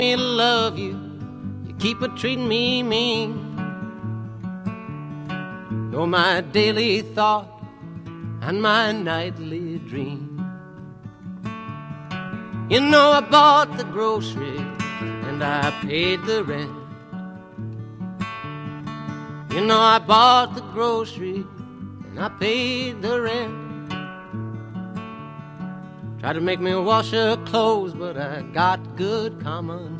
me love you, you keep a treating me mean. You're my daily thought and my nightly dream. You know I bought the groceries and I paid the rent. You know I bought the groceries and I paid the rent. Tried to make me wash her clothes, but I got good common